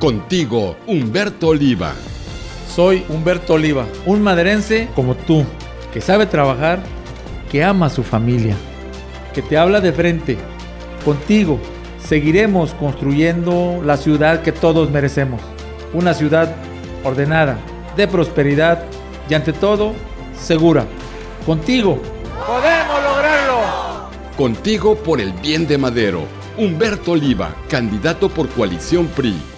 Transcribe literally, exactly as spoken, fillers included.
Contigo, Humberto Oliva. Soy Humberto Oliva, un maderense como tú, que sabe trabajar, que ama a su familia, que te habla de frente. Contigo seguiremos construyendo la ciudad que todos merecemos. Una ciudad ordenada, de prosperidad y ante todo, segura. Contigo podemos lograrlo. Contigo por el bien de Madero. Humberto Oliva, candidato por Coalición P R I.